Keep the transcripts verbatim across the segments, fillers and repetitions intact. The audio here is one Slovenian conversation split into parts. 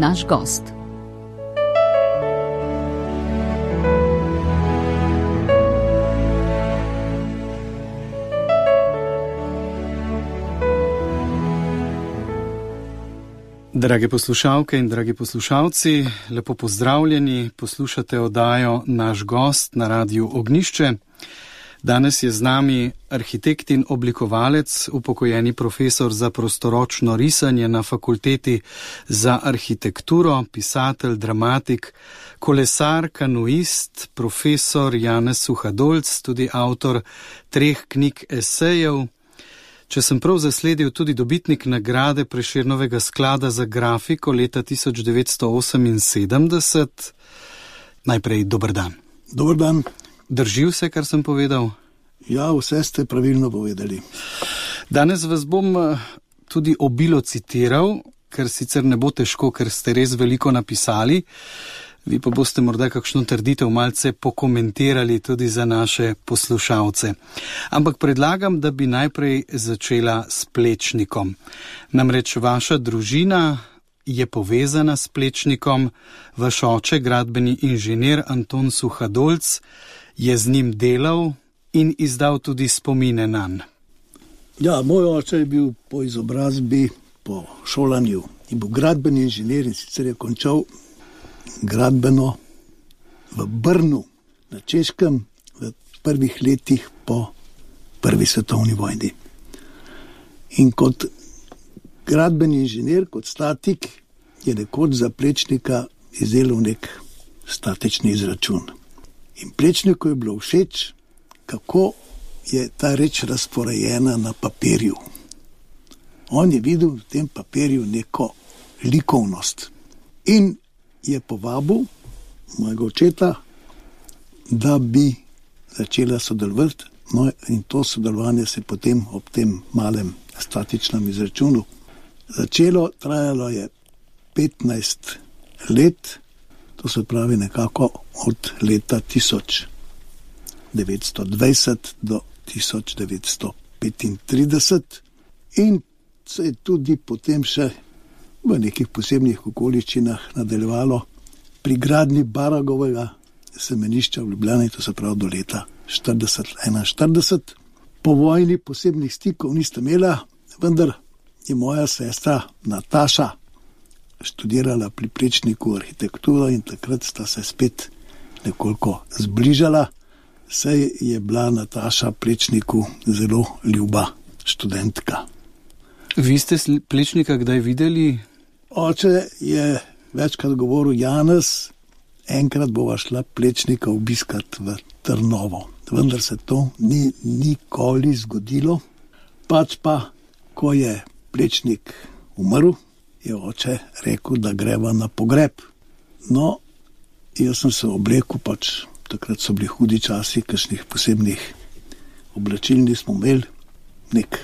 naš gost. Drage poslušalke in dragi poslušalci, lepo pozdravljeni, poslušate oddajo Naš gost na Radiu Ognjišče. Danes je z nami arhitekt in oblikovalec, upokojeni profesor za prostoročno risanje na Fakulteti za arhitekturo, pisatelj, dramatik, kolesar, kanuist, profesor Janez Suhadolc, tudi avtor treh knjig esejev. Če sem prav zasledil, tudi dobitnik nagrade Prešernovega sklada za grafiko leta tisoč devetsto oseminsedemdeset. Najprej dober dan. Dober dan. Drži vse, kar sem povedal? Ja, vse ste pravilno povedali. Danes vas bom tudi obilo citiral, ker sicer ne bo težko, ker ste res veliko napisali. Vi pa boste morda kakšno trditev malce pokomentirali tudi za naše poslušalce. Ampak predlagam, da bi najprej začela s Plečnikom. Namreč vaša družina je povezana s Plečnikom, vaš oče, gradbeni inženir Anton Suhadolc, je z njim delal in izdal tudi spomine nanj. Ja, moj oče je bil po izobrazbi, po šolanju in bil gradbeni inženir in sicer je končal gradbeno v Brnu na Češkem v prvih letih po prvi svetovni vojni. In kot gradbeni inženir, kot statik, je nekoč za Plečnika izdelal nek statični izračun. In Plečniku je bilo všeč, kako je ta reč razporejena na papirju. On je videl v tem papirju neko likovnost. In je povabil mojega očeta, da bi začela sodelovati, no in to sodelovanje se potem ob tem malem statičnem izračunu začelo, trajalo je petnajst let, to se pravi nekako od leta tisoč devetsto dvajset do tisoč devetsto petintrideset in se je tudi potem še v nekih posebnih okoliščinah nadaljevalo pri gradnji Baragovega semenišča v Ljubljani, to se pravi do leta štirideset enainštirideset. Po vojni posebnih stikov nista imela, vendar je moja sestra Nataša študirala pri Plečniku arhitekturo in takrat sta se spet nekoliko zbližala, saj je bila Nataša Plečniku zelo ljuba študentka. Vi ste Plečnika kdaj videli? Oče je večkrat govoril, Janez, enkrat bova šla Plečnika obiskat v Trnovo. Vendar se to ni nikoli zgodilo. Pač pa, ko je Plečnik umrl, je oče rekel, da greva na pogreb. No, jaz sem se oblekel, pač takrat so bili hudi časi, kakšnih posebnih oblačil nismo imeli, nek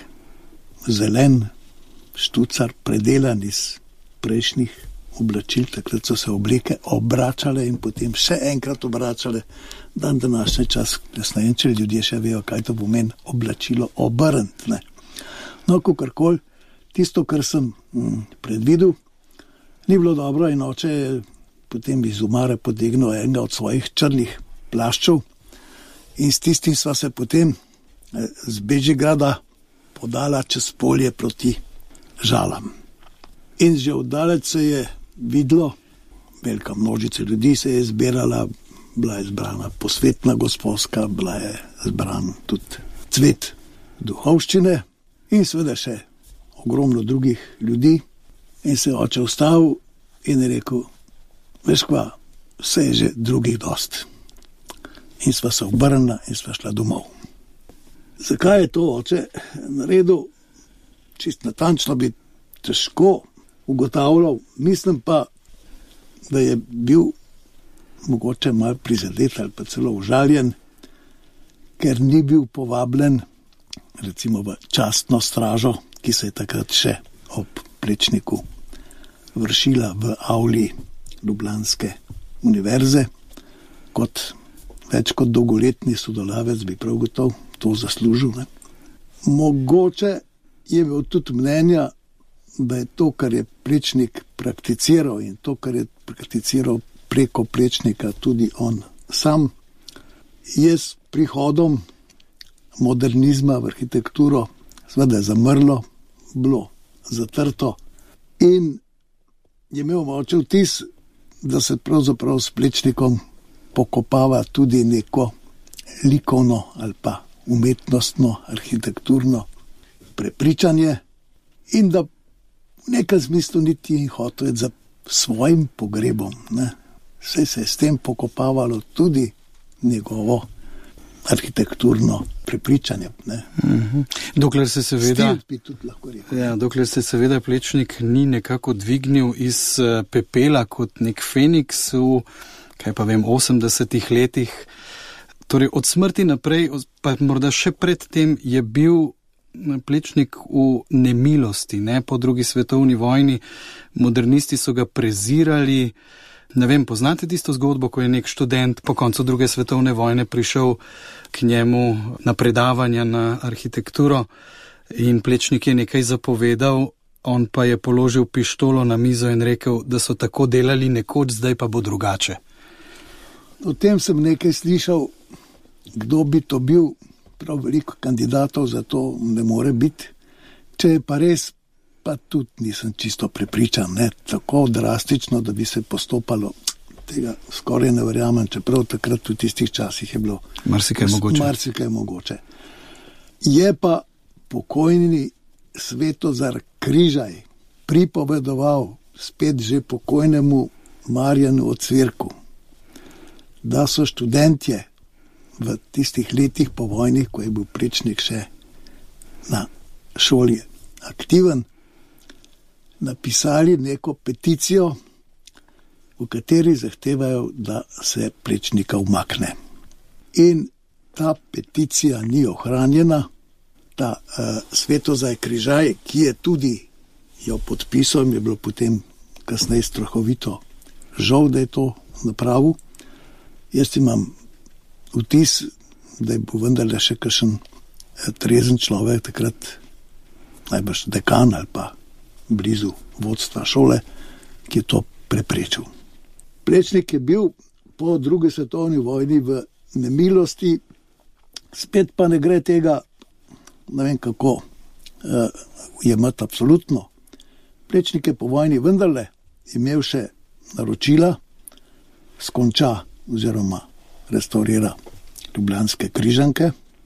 zelen štucar, predelan iz prejšnjih oblačil, takrat so se obleke obračale in potem še enkrat obračale. Dan današnji čas, jaz ne vem, če ljudje še vejo, kaj to pomeni oblačilo obrniti, ne. No, kakorkoli, tisto, kar sem mm, predvidel, ni bilo dobro in oče je potem iz omare potegnil enega od svojih črnih plaščev in s tistim sva se potem z Bežigrada podala čez polje proti Žalam. In že oddalec se je videlo, velika množica ljudi se je zbirala, bila je zbrana posvetna gosposka, bila je zbran tudi cvet duhovščine in seveda še ogromno drugih ljudi. In se je oče ustavil in je rekel, veš kva, vse je že drugih dost. In sva se obrnila in sva šla domov. Zakaj je to oče naredil? Čist natančno bi težko ugotavljal, mislim pa, da je bil mogoče malo prizadet ali pa celo užaljen, ker ni bil povabljen recimo v častno stražo, ki se je takrat še ob Plečniku vršila v avli Ljubljanske univerze. Kot več kot dolgoletni sodelavec bi prav gotovo to zaslužil, ne? Mogoče je bil tudi mnenja, da je to, kar je Plečnik prakticiral in to, kar je prakticiral preko Plečnika tudi on sam, je s prihodom modernizma v arhitekturo seveda je zamrlo, bilo zatrto in je imel moče vtis, da se pravzaprav s Plečnikom pokopava tudi neko likovno ali pa umetnostno, arhitekturno prepričanje in da v nekem smislu niti hotel je za svojim pogrebom. Ne. Vse se je s tem pokopavalo tudi njegovo arhitekturno prepričanje. Ne. Mm-hmm. Dokler se seveda, Stil bi tudi lahko rekel. Ja, dokler se seveda Plečnik ni nekako dvignil iz pepela kot nek Feniks v, kaj pa vem, osemdesetih letih. Torej od smrti naprej, pa morda še pred tem, je bil Plečnik v nemilosti, ne, po drugi svetovni vojni. Modernisti so ga prezirali. Ne vem, poznate tisto zgodbo, ko je nek študent po koncu druge svetovne vojne prišel k njemu na predavanja na arhitekturo in Plečnik je nekaj zapovedal, on pa je položil pištolo na mizo in rekel, da so tako delali nekoč, zdaj pa bo drugače. O tem sem nekaj slišal, kdo bi to bil, prav veliko kandidatov za to ne more biti. Če je pa res, pa tudi nisem čisto prepričan, ne, tako drastično, da bi se postopalo, tega skoraj ne verjamem, čeprav takrat v tistih časih je bilo marsikaj mogoče. Marsikaj mogoče. Je pa pokojni Svetozar Križaj pripovedoval spet že pokojnemu Marjanu Ocvirku, da so študentje v tistih letih po vojni, ko je bil Plečnik še na šoli aktiven, napisali neko peticijo, v kateri zahtevajo, da se Plečnika umakne. In ta peticija ni ohranjena, ta uh, Svetozar Križaj, ki je tudi jo podpisal, je bilo potem kasneje strahovito žal, da je to napravil. Jaz imam vtis, da je bil vendarle še kakšen trezen človek, takrat najbrž dekan ali pa blizu vodstva šole, ki je to preprečil. Plečnik je bil po drugi svetovni vojni v nemilosti, spet pa ne gre tega, ne vem kako, uh, jemati absolutno. Plečnik je po vojni vendarle imel še naročila, skonča oziroma restaurira ljubljanske Križanke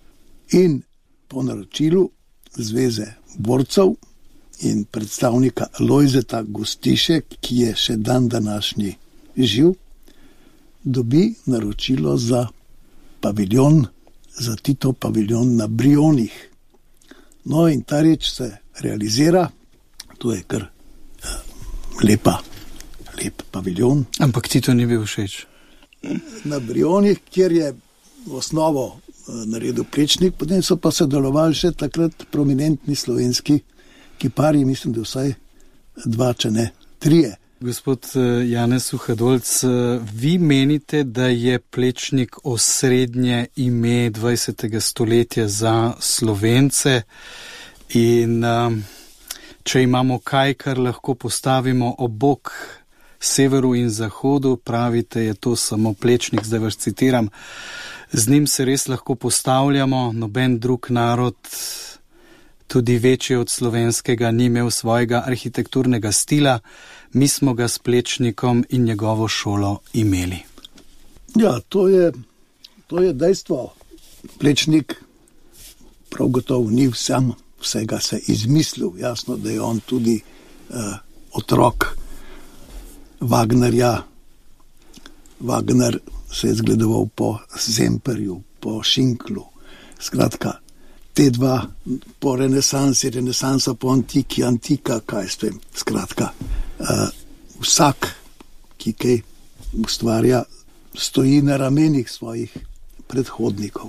in po naročilu Zveze borcev in predstavnika Lojzeta Gostiše, ki je še dan današnji živ, dobi naročilo za paviljon, za Titov paviljon na Brionih. No in ta reč se realizira, to je kar eh, lepa, lep paviljon. Ampak Tito ni bil všeč. Na Brionih, kjer je v osnovo naredil Plečnik, potem so pa sodelovali še takrat prominentni slovenski kiparji, mislim, da vsaj dva, če ne trije. Gospod Janez Suhadolc, vi menite, da je Plečnik osrednje ime dvajsetega stoletja za Slovence in če imamo kaj, kar lahko postavimo ob bok severu in zahodu, pravite, je to samo Plečnik, zdaj vas citiram. Z njim se res lahko postavljamo, noben drug narod, tudi večji od slovenskega, ni imel svojega arhitekturnega stila, mi smo ga s Plečnikom in njegovo šolo imeli. Ja, to je, to je dejstvo. Plečnik prav gotovo ni vsem vsega se izmislil. Jasno, da je on tudi uh, otrok Wagnerja. Wagner se je zgledoval po Zemperju, po Šinklu. Skratka, te dva po renesansi, renesansa po antiki, antika, kaj s tem. Skratka, uh, vsak, ki kaj ustvarja, stoji na ramenih svojih predhodnikov.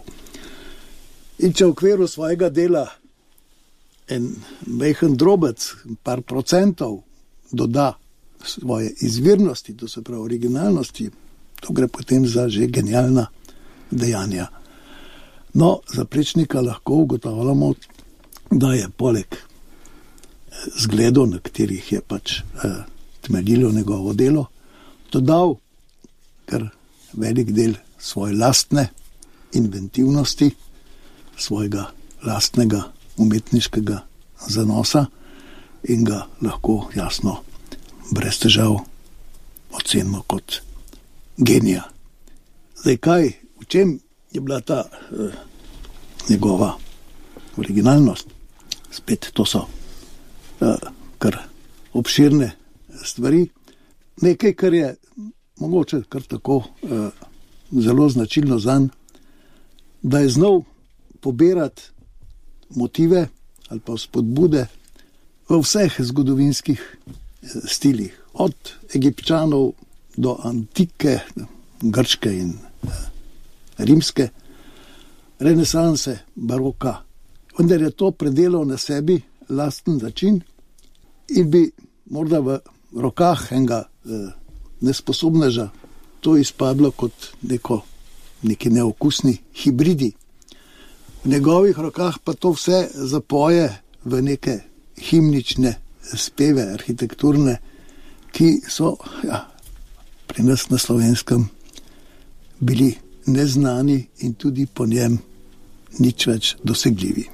In če v okviru svojega dela en majhen drobec, par procentov doda svoje izvirnosti, to se pravi originalnosti, to gre potem za že genialna dejanja. No, za Plečnika lahko ugotavljamo, da je poleg zgledov, na katerih je pač uh, temeljilo njegovo delo, dodal kar velik del svoje lastne inventivnosti, svojega lastnega umetniškega zanosa in ga lahko jasno brez težav ocenimo kot genija. Zdaj kaj, v čem je bila ta eh, njegova originalnost? Spet to so eh, kar obširne stvari. Nekaj, kar je mogoče kar tako eh, zelo značilno zanj, da je znal pobirati motive ali pa spodbude v vseh zgodovinskih stilih, od Egipčanov do antike, grške in rimske, renesanse, baroka. Vendar je to predelal na sebi lasten način in bi morda v rokah enega eh, nesposobneža to izpadlo kot neko, neki neokusni hibridi. V njegovih rokah pa to vse zapoje v neke himnične speve, arhitekturne, ki so ja, pri nas na Slovenskem bili neznani in tudi po njem nič več dosegljivi.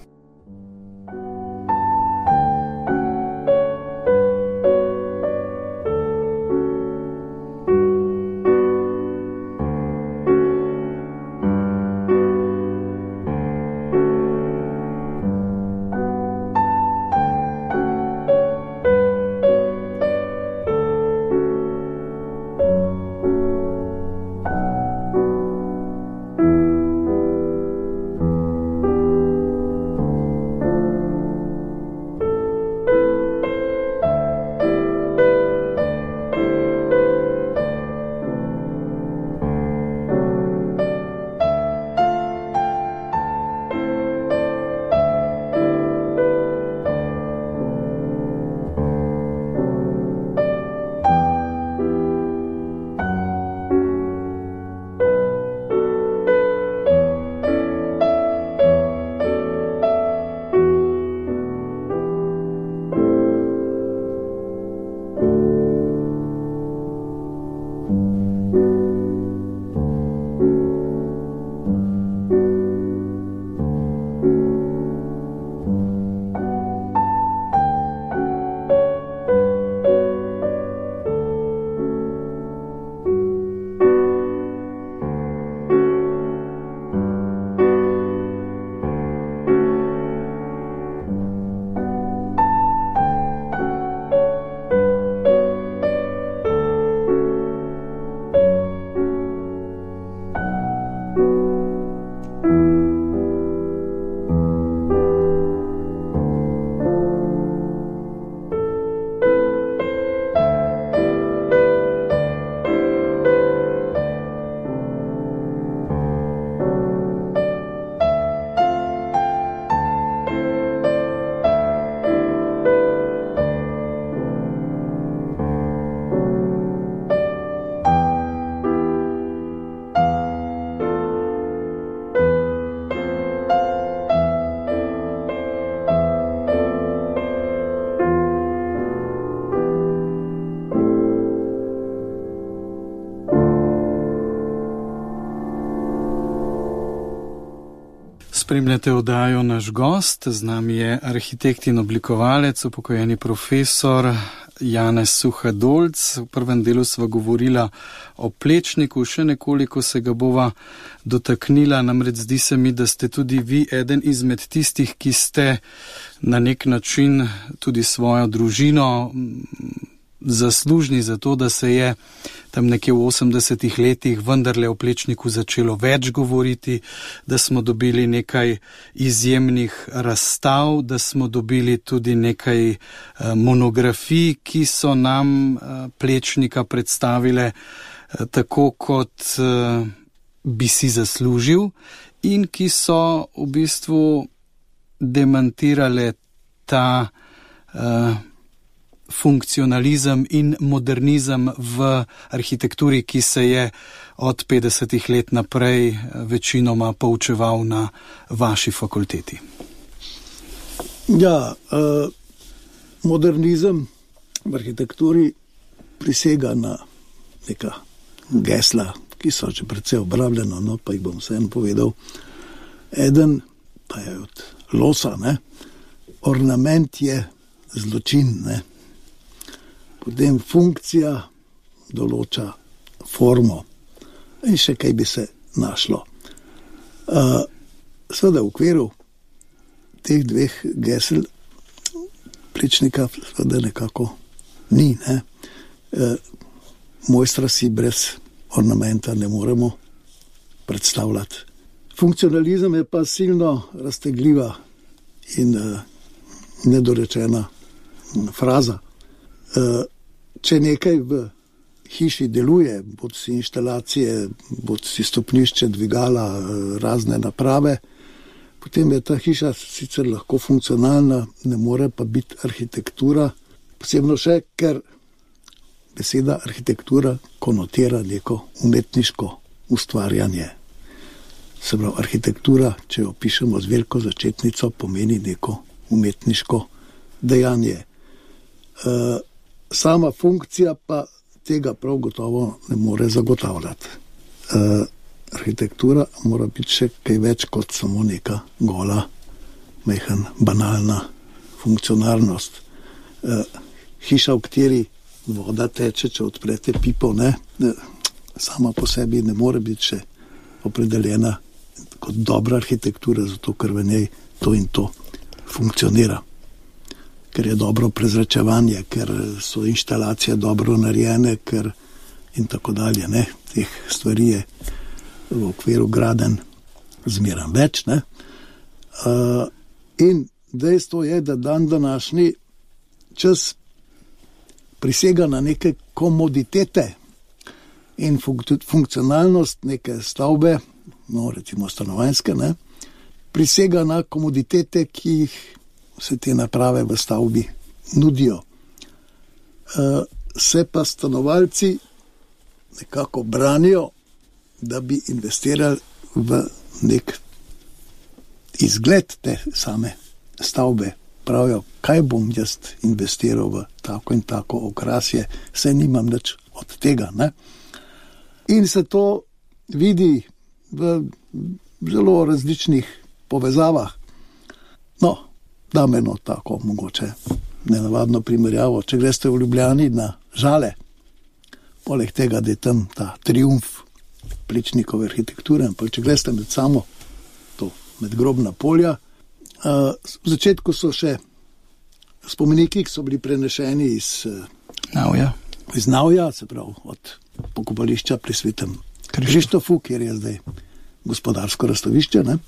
Spremljate oddajo Naš gost, z nami je arhitekt in oblikovalec, upokojeni profesor Janez Suhadolc. V prvem delu sva govorila o Plečniku, še nekoliko se ga bova dotaknila, namreč zdi se mi, da ste tudi vi eden izmed tistih, ki ste na nek način tudi svojo družino zaslužni za to, da se je tam nekje v osemdesetih letih vendarle o Plečniku začelo več govoriti, da smo dobili nekaj izjemnih razstav, da smo dobili tudi nekaj monografij, ki so nam Plečnika predstavile tako, kot bi si zaslužil in ki so v bistvu demantirale ta uh, funkcionalizem in modernizem v arhitekturi, ki se je od petdesetih let naprej večinoma poučeval na vaši fakulteti. Ja, uh, modernizem v arhitekturi prisega na neka gesla, ki so že precej obrabljena, no, pa jih bom vseeno povedal. Eden pa je od Losa, ne? Ornament je zločin, ne? Potem funkcija določa formo in še kaj bi se našlo. Uh, seveda v okviru teh dveh gesel Plečnika seveda nekako ni, ne? Uh, mojstra si brez ornamenta ne moremo predstavljati. Funkcionalizem je pa silno raztegljiva in uh, nedorečena fraza. Uh, če nekaj v hiši deluje, bod si inštalacije, bod si stopnišče, dvigala, razne naprave, potem je ta hiša sicer lahko funkcionalna, ne more pa biti arhitektura, posebno še, ker beseda arhitektura konotira neko umetniško ustvarjanje. Se pravi, arhitektura, če jo pišemo z veliko začetnico, pomeni neko umetniško dejanje. Uh, sama funkcija pa tega prav gotovo ne more zagotavljati. Uh, arhitektura mora biti še kaj več kot samo neka gola, mehen, banalna funkcionalnost. Uh, hiša, v kateri voda teče, če odprete pipo, ne, sama po sebi ne more biti še opredeljena kot dobra arhitektura, zato ker v njej to in to funkcionira. Ker je dobro prezračevanje, ker so inštalacije dobro narejene, ker in tako dalje, ne. Teh stvari je v okviru gradenj zmeraj več, ne. Uh, in dejstvo je, da dan današnji čas prisega na neke komoditete in funk- funkcionalnost neke stavbe, no recimo stanovanjske, ne, prisega na komoditete, ki jih se te naprave v stavbi nudijo. Uh, se pa stanovalci nekako branijo, da bi investirali v nek izgled te same stavbe. Pravijo, kaj bom jaz investiral v tako in tako okrasje, saj nimam nič od tega, ne. In se to vidi v zelo različnih povezavah. No, dam eno tako mogoče nenavadno primerjavo. Če greste v Ljubljani na Žale, poleg tega, da je tam ta triumf Plečnikove arhitekture, ampak če greste med samo to, med grobna polja, uh, v začetku so še spomeniki, ki so bili prenešeni iz Navja, iz Navja, se pravi od pokopališča pri Svetem Krištofu, kjer je zdaj gospodarsko razstavišče, ne.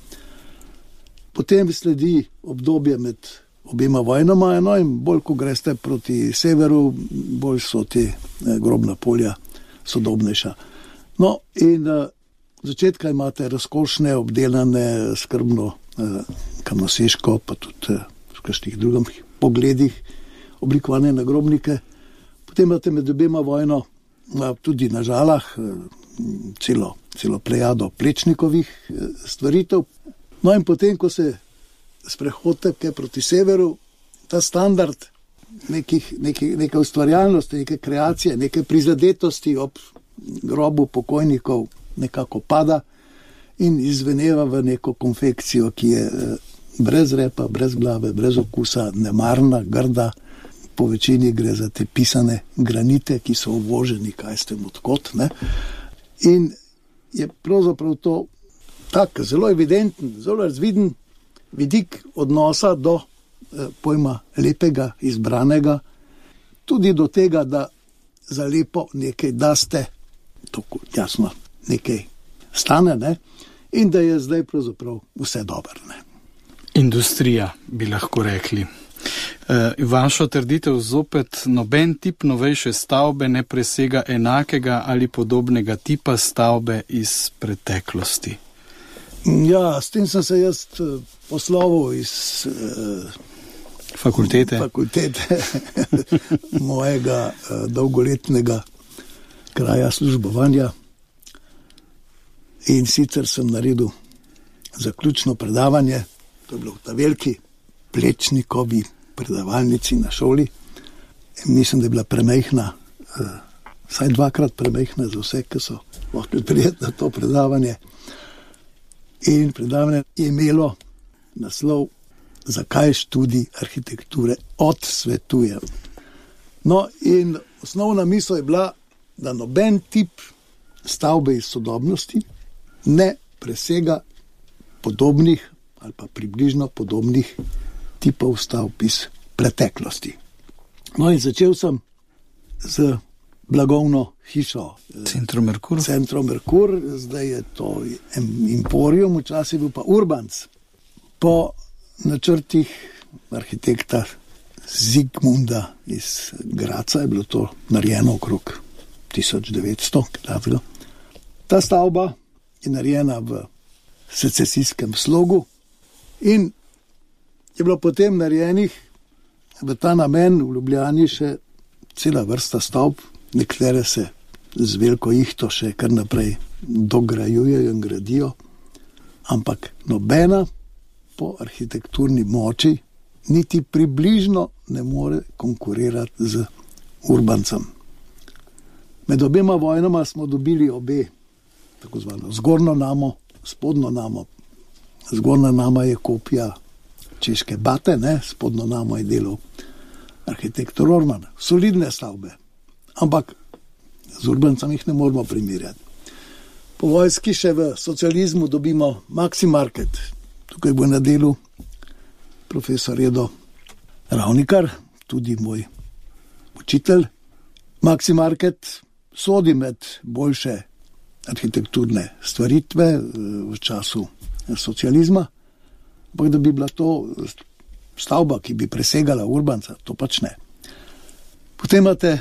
Potem sledi obdobje med obema vojnama, eno, in bolj, ko greste proti severu, bolj so te grobna polja sodobnejša. No, in uh, začetka imate razkošne, obdelane, skrbno uh, kamnoseško, pa tudi uh, v kakšnih drugih pogledih oblikovane nagrobnike. Potem imate med obema vojno uh, tudi na Žalah uh, celo, celo plejado Plečnikovih uh, stvaritev. No in potem, ko se sprehodite proti severu, ta standard nekih, nekih, neke ustvarjalnosti, neke kreacije, neke prizadetosti ob grobu pokojnikov nekako pada in izveneva v neko konfekcijo, ki je brez repa, brez glave, brez okusa, nemarna, grda. Po večini gre za te pisane granite, ki so uvoženi, kaj ste odkot, ne. In je pravzaprav to tak zelo evidenten, zelo razviden vidik odnosa do eh, pojma lepega, izbranega, tudi do tega, da za lepo nekaj daste, tako jasno nekaj stane, ne, in da je zdaj pravzaprav vse dobro, ne. Industrija, bi lahko rekli. E, vašo trditev zopet, noben tip novejše stavbe ne presega enakega ali podobnega tipa stavbe iz preteklosti. Ja, s tem sem se jaz poslovil iz eh, fakultete, fakultete mojega eh, dolgoletnega kraja službovanja. In sicer sem naredil zaključno predavanje, to je bilo v ta veliki Plečnikovi predavalnici na šoli. In mislim, da je bila premehna, uh, vsaj dvakrat premehna za vse, ki so lahko prijeti na to predavanje. In predavanje je imelo naslov Zakaj študij arhitekture odsvetujem. No, in osnovna misel je bila, da noben tip stavbe iz sodobnosti ne presega podobnih ali pa približno podobnih tipov stavb iz preteklosti. No, in začel sem z blagovno hišo Centro Merkur. Centro Merkur, zdaj je to Emporium, včasih bil pa Urbans. Po načrtih arhitekta Zigmunda iz Graca je bilo to narejeno okrog tisoč devetsto. Ta stavba je narejena v secesijskem slogu in je bilo potem narejenih v ta namen v Ljubljani še cela vrsta stavb, nekatere se z veliko ihto še kar naprej dograjujejo in gradijo, ampak nobena po arhitekturni moči niti približno ne more konkurirati z Urbancem. Med obema vojnama smo dobili obe, tako zvano zgornjo namo, spodnjo namo. Zgornja nama je kopija češke Bate, ne? Spodnjo namo je delal arhitekt Rorman. Solidne stavbe, ampak z Urbancem jih ne moramo primerjati. Po vojski še v socializmu dobimo Maxi Market. Tukaj bo na delu profesor Edo Ravnikar, tudi moj učitelj. Maxi Market sodi med boljše arhitekturne stvaritve v času socializma, ampak da bi bila to stavba, ki bi presegala Urbanca, to pač ne. Potem imate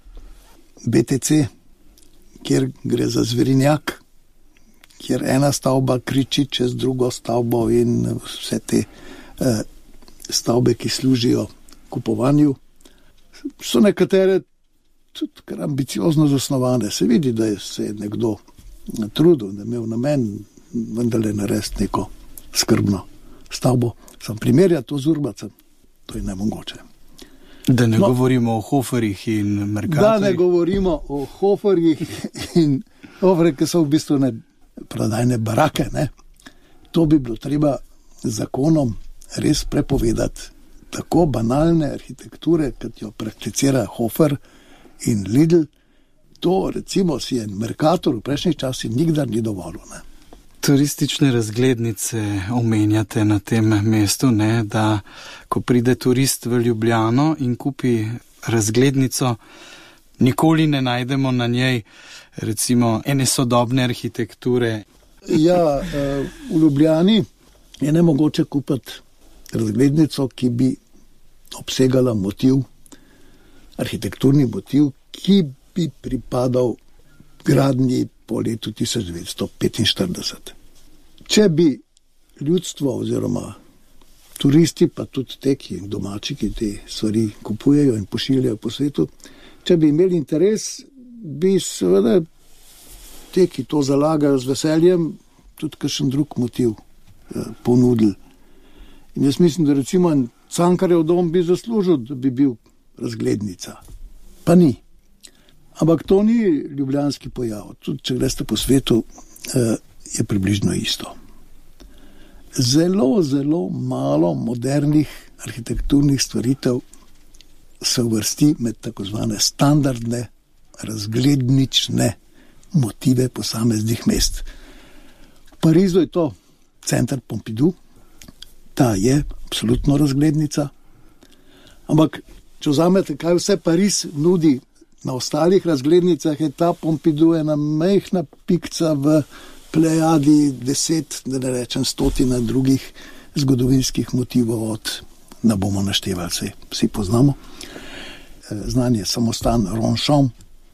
B T C, kjer gre za zverinjak, kjer ena stavba kriči čez drugo stavbo in vse te eh, stavbe, ki služijo kupovanju, so nekatere tudi kar ambiciozno zasnovane. Se vidi, da je se nekdo trudil, da je imel namen vendarle narediti neko skrbno stavbo. Sam primerjati to z Urbacem, to je nemogoče. Da ne no, govorimo o Hoferjih in Mercatorjih. Da ne govorimo o Hoferjih in Hoferjih, ki so v bistvu ne prodajne barake, ne. To bi bilo treba z zakonom res prepovedati. Tako banalne arhitekture, kot jo prakticira Hofer in Lidl, to recimo si je Mercator v prejšnjih časih nikdar ni dovolil, ne. Turistične razglednice omenjate na tem mestu, ne, da ko pride turist v Ljubljano in kupi razglednico, nikoli ne najdemo na njej recimo ene sodobne arhitekture. Ja, v Ljubljani je nemogoče kupiti razglednico, ki bi obsegala motiv, arhitekturni motiv, ki bi pripadal gradnji po letu tisoč devetsto petinštirideset. Če bi ljudstvo oziroma turisti, pa tudi te, ki domači, ki te stvari kupujejo in pošiljajo po svetu, če bi imeli interes, bi seveda te, ki to zalagajo z veseljem, tudi kakšen drug motiv eh, ponudili. In jaz mislim, da recimo Cankarjev dom bi zaslužil, da bi bil razglednica. Pa ni. Ampak to ni ljubljanski pojav. Tudi če greste po svetu, eh, je približno isto. Zelo, zelo malo modernih arhitekturnih stvaritev se uvrsti med tako zvane standardne razglednične motive posameznih mest. V Parizu je to center Pompidou, ta je absolutno razglednica, ampak če vzamete, kaj vse Pariz nudi na ostalih razglednicah, je ta Pompidou ena majhna pikca v plejadi deset, da ne rečem stotina drugih zgodovinskih motivov od, ne bomo naštevali, vse, vsi poznamo. Znan je samostan Ronchamp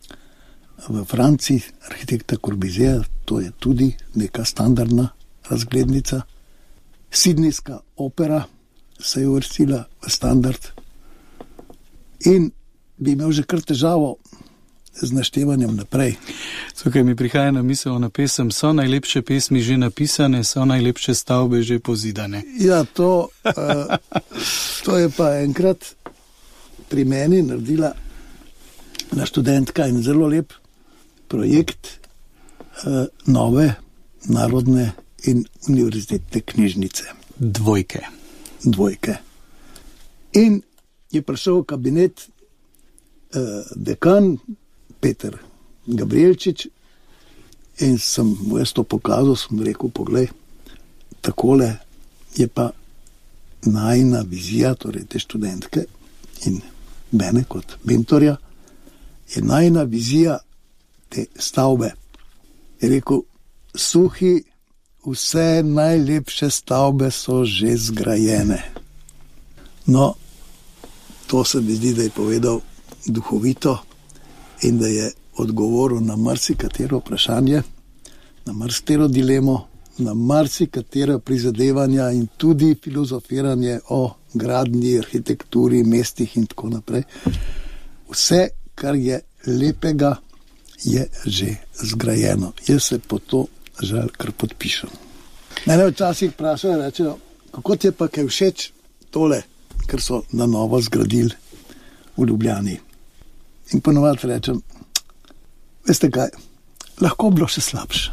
v Franciji, arhitekta Corbusier, to je tudi neka standardna razglednica. Sidnejska opera se je uvrstila v standard in bi imel že kar težavo z naštevanjem naprej. Tukaj mi prihaja na misel na pesem, so najlepše pesmi že napisane, so najlepše stavbe že pozidane. Ja, to, uh, to je pa enkrat pri meni naredila na študentka in zelo lep projekt uh, nove narodne in univerzitetne knjižnice. Dvojke. Dvojke. In je prišel v kabinet uh, dekan Peter Gabrielčič in sem mu jaz to pokazal, sem rekel, poglej, takole je pa najina vizija, torej te študentke in mene kot mentorja, je najina vizija te stavbe. Je rekel, Suhi, vse najlepše stavbe so že zgrajene. No, to se mi zdi, da je povedal duhovito in da je odgovoril na marsikatero vprašanje, na marsikatero dilemo, na marsikatera prizadevanja in tudi filozofiranje o gradnji, arhitekturi, mestih in tako naprej. Vse, kar je lepega, je že zgrajeno. Jaz se po to žal kar podpišem. Mene včasih vprašajo, rečejo, kako ti je pa kaj všeč tole, kar so na novo zgradili v Ljubljani. In ponovadi rečem, veste kaj, lahko bilo še slabše.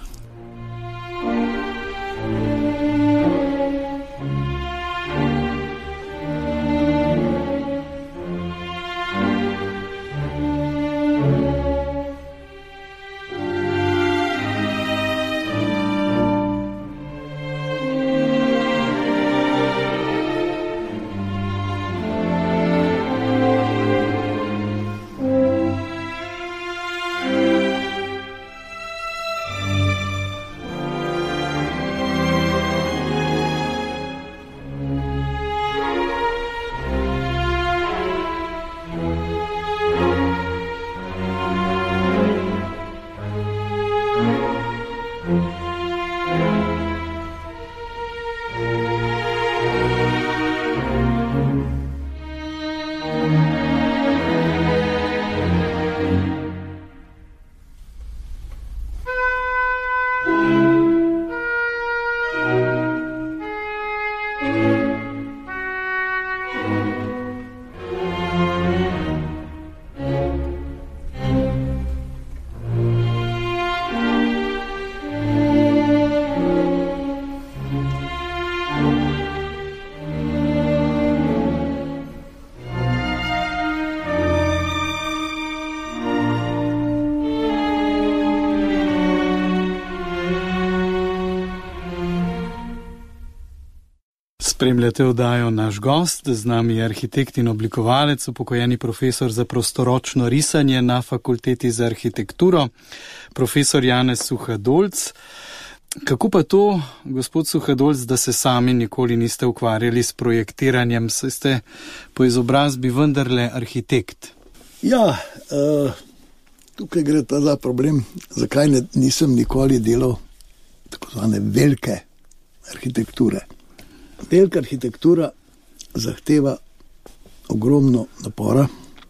Spremljate oddajo Naš gost, z nami je arhitekt in oblikovalec, upokojeni profesor za prostoročno risanje na Fakulteti za arhitekturo, profesor Janez Suhadolc. Kako pa to, gospod Suhadolc, da se sami nikoli niste ukvarjali s projektiranjem, saj ste po izobrazbi vendarle arhitekt? Ja, uh, tukaj gre ta za problem, zakaj ne, nisem nikoli delal tako zvane velike arhitekture. Velika arhitektura zahteva ogromno napora,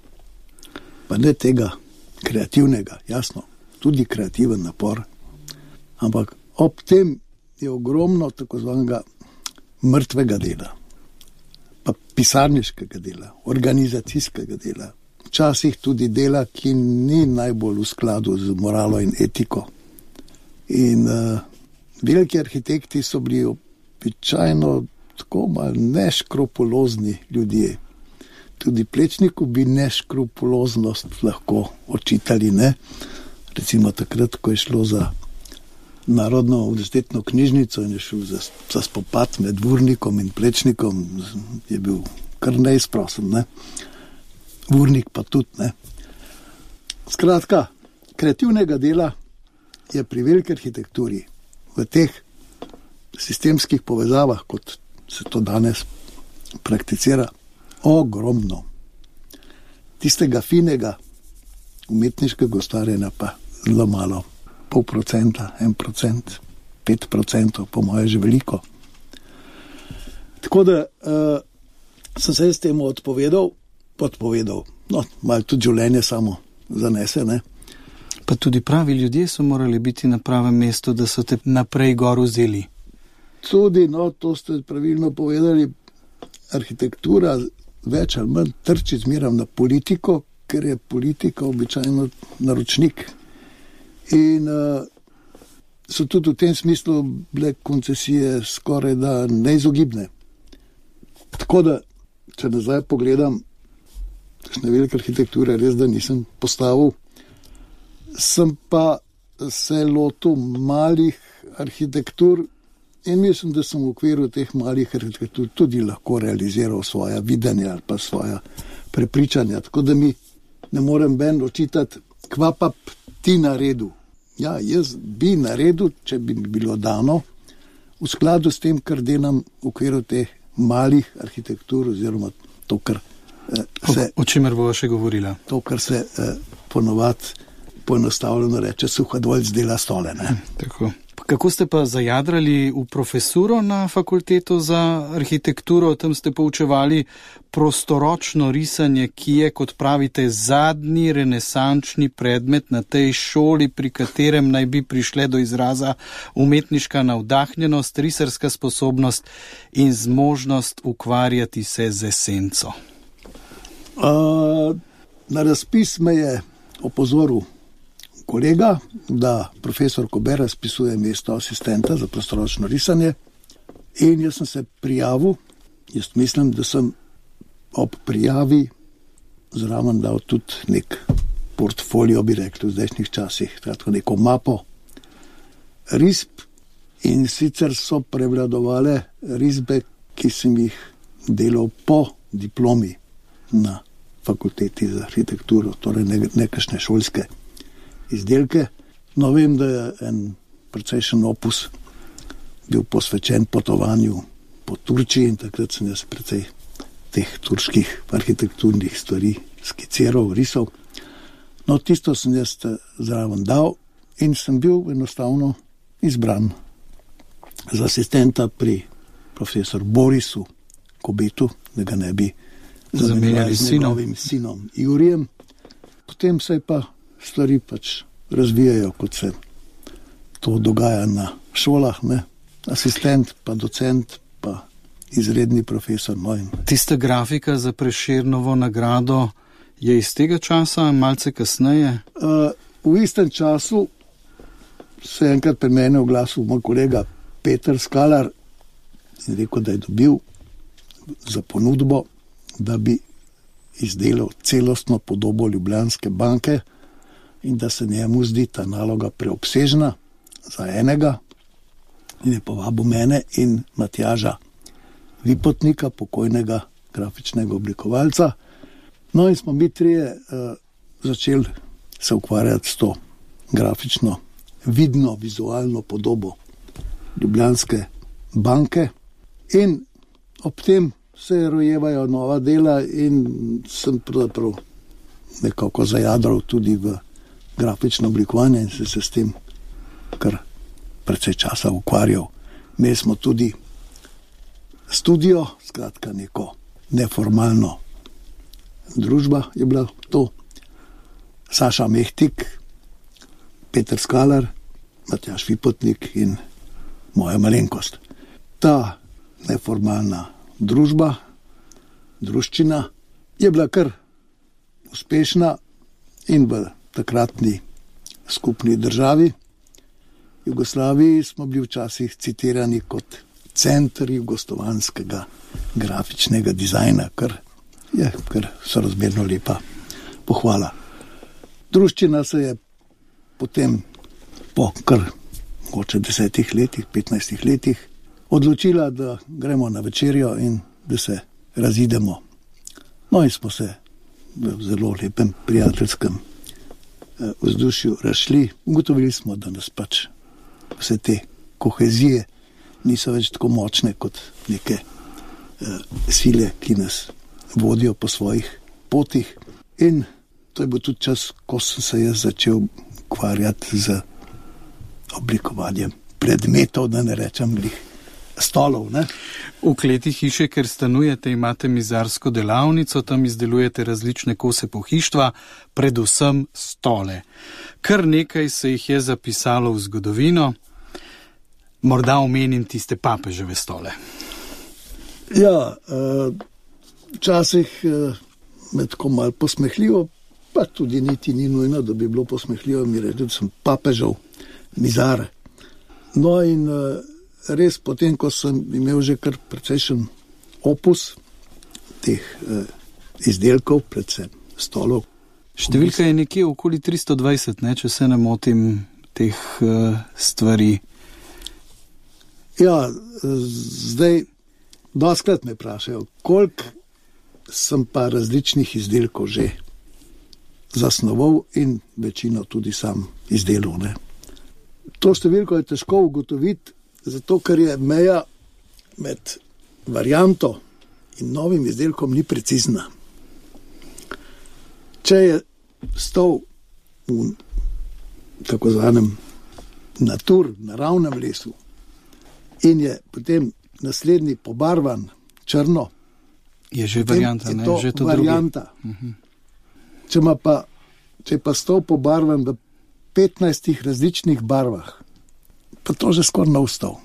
pa ne tega kreativnega, jasno, tudi kreativen napor, ampak ob tem je ogromno tako zvanega mrtvega dela, pa pisarniškega dela, organizacijskega dela, včasih tudi dela, ki ni najbolj v skladu z moralo in etiko. In uh, veliki arhitekti so bili običajno tako malo neškrupulozni ljudje. Tudi Plečniku bi neškrupuloznost lahko očitali, ne? Recimo takrat, ko je šlo za Narodno univerzitetno knjižnico in je šel za, za spopad med Vurnikom in Plečnikom, je bil kar neizprosen, ne? Vurnik pa tudi, ne? Skratka, kreativnega dela je pri veliki arhitekturi v teh sistemskih povezavah, kot se to danes prakticira, ogromno. Tistega finega umetniškega ustvarjanja pa zelo malo, pol procenta, en procent, pet procentov, po moje že veliko. Tako da uh, sem se s tem odpovedal, podpovedal, no, malo tudi življenje samo zanese, ne. Pa tudi pravi ljudje so morali biti na pravem mestu, da so te naprej gor vzeli. Tudi, no, to ste pravilno povedali, arhitektura več ali manj trči zmeraj na politiko, ker je politika običajno naročnik. In uh, so tudi v tem smislu bile koncesije skoraj da neizogibne. Tako da, če nazaj pogledam, takšne velike arhitekture res da nisem postavil, sem pa se lotil malih arhitektur in mislim, da sem v okviru teh malih arhitektur tudi lahko realiziral svoja videnja ali pa svoja prepričanja. Tako da mi ne morem ben očitati, kva pa ti naredil. Ja, jaz bi naredil, če bi mi bilo dano, v skladu s tem, kar delam v okviru teh malih arhitektur oziroma to, kar eh, se... O, o čemer bova še govorila? To, kar se eh, ponovadi poenostavljeno reče, suhadvoljc dela stole. Ne? Tako. Kako ste pa zajadrali v profesuro na fakulteto za arhitekturo? Tam ste poučevali prostoročno risanje, ki je, kot pravite, zadnji renesančni predmet na tej šoli, pri katerem naj bi prišle do izraza umetniška navdahnjenost, risarska sposobnost in zmožnost ukvarjati se z esenco. Uh, na razpis me je opozoril kolega, da profesor Kober razpisuje mesto asistenta za prostoročno risanje in jaz sem se prijavil. Jaz mislim, da sem ob prijavi zraven dal tudi nek portfolio, bi rekli v zdajšnjih časih, tako neko mapo risb in sicer so prevladovale risbe, ki sem jih delal po diplomi na fakulteti za arhitekturo, torej nekakšne šolske izdelke. No, vem, da je en precejšen opus bil posvečen potovanju po Turčiji in takrat sem jaz precej teh turških arhitekturnih stvari skiciral, risal. No, tisto sem jaz zraven dal in sem bil enostavno izbran za asistenta pri profesor Borisu Kobetu, da ga ne bi zamenjali z njegovim sinom Jurijem. Potem se je pa stvari pač razvijajo, kot se to dogaja na šolah, ne? Asistent, pa docent, pa izredni profesor. No in... Tista grafika za Prešernovo nagrado je iz tega časa, malce kasneje? Uh, v istem času se je enkrat pri mene oglasil moj kolega Peter Skalar in rekel, da je dobil za ponudbo, da bi izdelal celostno podobo Ljubljanske banke in da se njemu zdi ta naloga preobsežna za enega in je povabil mene in Matjaža Vipotnika, pokojnega grafičnega oblikovalca. No in smo mi trije uh, začeli se ukvarjati s to grafično, vidno, vizualno podobo Ljubljanske banke in ob tem se rojevajo nova dela in sem pravzaprav nekako zajadral tudi v grafično oblikovanje in se, se s tem kar precej časa ukvarjal. Imeli smo tudi studio, skratka neko neformalno družba je bila to. Saša Mehtik, Peter Skalar, Matjaž Vipotnik in moja malenkost. Ta neformalna družba, druščina je bila kar uspešna in v takratni skupni državi Jugoslaviji smo bili včasih citirani kot center jugostovanskega grafičnega dizajna, kar je kar sorazmerno lepa pohvala. Druščina se je potem po kar mogoče desetih letih, petnajstih letih odločila, da gremo na večerjo in da se razidemo. No in smo se v zelo lepem prijateljskem vzdušju razšli. Ugotovili smo, da nas pač vse te kohezije niso več tako močne kot neke uh, sile, ki nas vodijo po svojih potih. In to je bil tudi čas, ko sem se jaz začel ukvarjati z oblikovanjem predmetov, da ne rečem glih stolov. Ne? V kleti hiše, ker stanujete, imate mizarsko delavnico, tam izdelujete različne kose pohištva, predvsem stole. Kar nekaj se jih je zapisalo v zgodovino. Morda omenim tiste papeževe stole. Ja, včasih me tako malo posmehljivo, pa tudi niti ni nujno, da bi bilo posmehljivo, mi reči, da sem papežev mizar. No in res potem, ko sem imel že kar precejšen opus teh izdelkov, predvsem stolov. Številka je nekje okoli tristo dvajset, ne, če se ne motim, teh uh, stvari. Ja, zdaj, doskrat me vprašajo, koliko sem pa različnih izdelkov že zasnoval in večino tudi sam izdelal, ne. To številko je težko ugotoviti, zato ker je meja med varianto in novim izdelkom ni precizna. Če je stol v tako zvanem natur, naravnem lesu in je potem naslednji pobarvan črno, je že varianta, je ne? To že to varianta. Uh-huh. Če ma pa, če pa stol pobarvan v petnajstih različnih barvah, pa to že skoraj nov stol.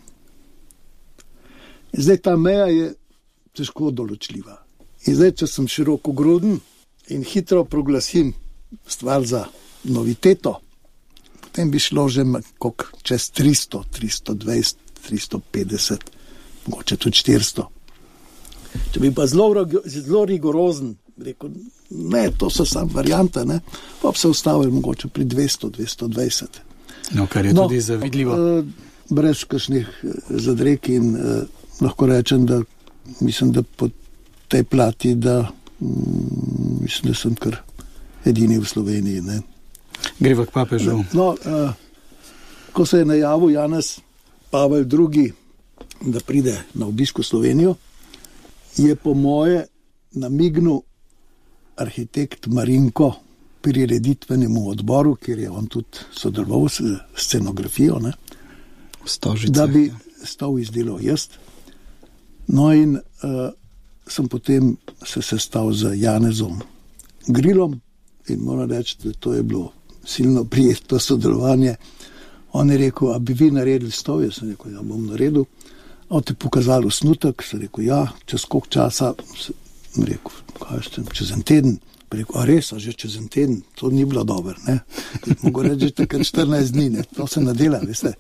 In zdaj ta meja je težko določljiva. In zdaj, če sem širokogruden in hitro proglasim stvar za noviteto, potem bi šlo že koliko čez tristo, tristo dvajset, tristo petdeset, mogoče tudi štiristo. Če bi pa zelo, zelo rigorozen, rekel, ne, to so samo variante, ne, pa bi se ustavili mogoče pri dvesto, dvesto dvajset. No, kar je no, tudi zavidljivo. Eh, brez kakšnih zadrek in eh, lahko rečem, da mislim, da po tej plati, da mm, mislim, da sem kar edini v Sloveniji, ne. Greva k papežu. No, uh, ko se je najavil Janez Pavel drugi, da pride na obisk v Slovenijo, je po moje namignil arhitekt Marinko prireditvenemu odboru, kjer je on tudi sodeloval s scenografijo, ne, Stožice, da bi stol izdelal jaz. No in uh, sem potem se sestal z Janezom Grilom in moram reči, da to je bilo silno prijetno sodelovanje. On je rekel, a bi vi naredili stol? Jaz sem rekel, ja, bom naredil. On ti pokazal osnutek, sem rekel, ja, čez koliko časa, sem rekel, kaj ste, čez en teden. Rekel, a res, a že čez en teden, to ni bilo dobro, ne. Mogo reči, že takrat štirinajst dni, ne, to se nadela, veste.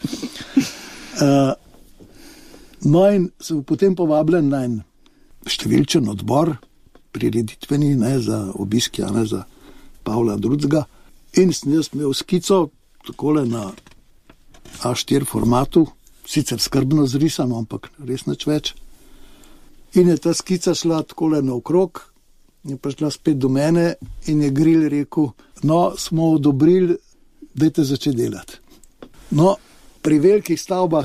Uh, no in sem potem povabljen na en številčen odbor, prireditveni, ne, za obisk Janeza Pavla drugega. In sem jaz imel skico takole na A štiri formatu, sicer skrbno zrisano, ampak res nič več. In je ta skica šla takole naokrog, je prišla spet do mene in je Gril rekel, no, smo odobrili, dajte začeti delati. No, pri velikih stavbah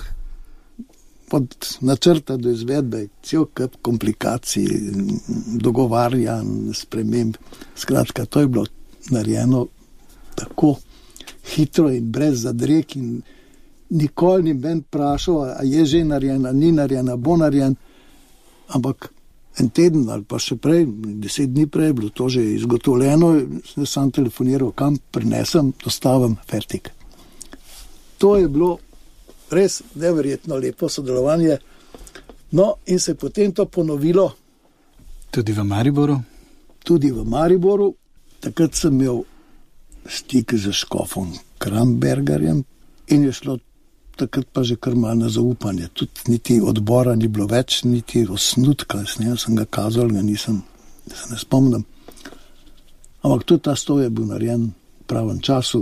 od načrta do izvedbe je cel kup komplikacij, dogovarjanj, sprememb. Skratka, to je bilo narejeno tako hitro in brez zadreg in nikoli ni ben vprašal, a je že narejena, ni narejena, bo narejen, ampak en teden ali pa še prej, deset dni prej, bilo to že izgotovljeno, sem sam telefoniral, kam prinesem, dostavim, fertik. To je bilo res neverjetno lepo sodelovanje. No, in se je potem to ponovilo. Tudi v Mariboru? Tudi v Mariboru. Takrat sem imel stik z škofom Krambergerjem in je šlo takrat pa že kar malo na zaupanje. Tudi niti odbora ni bilo več, niti osnutka, sem ga kazal, ga nisem, se ne spomnim. Ampak tudi ta stol je bil narejen v pravem času.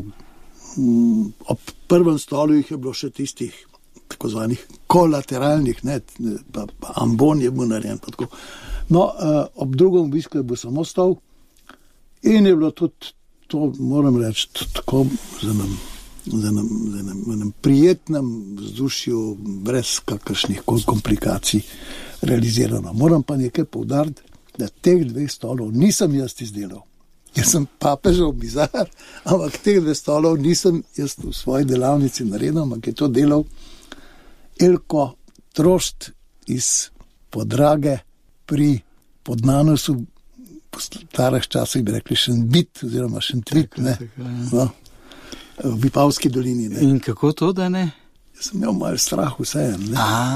Ob prvem stolu jih je bilo še tistih tako zvanih kolateralnih, ne, pa, pa ambon je bil narejen. Pa tako. No, ob drugem obisku je bil samo stol in je bilo tudi, to moram reči, tako z enem, z enem, z enem, enem prijetnem vzdušju, brez kakršnih komplikacij realizirano. Moram pa nekaj poudariti, da teh dveh stolov nisem jaz izdelal. Jaz sem papežev mizar, ampak teh dveh stolov nisem jaz v svoji delavnici naredil, ampak je to delal Elko Trošt iz Podrage pri Podnanosu, po starih časih bi rekli Šentbit oziroma Šentvit. Ne? No. v Vipavski dolini. Ne. In kako to, da ne? Jaz sem imel malo strah vseeno.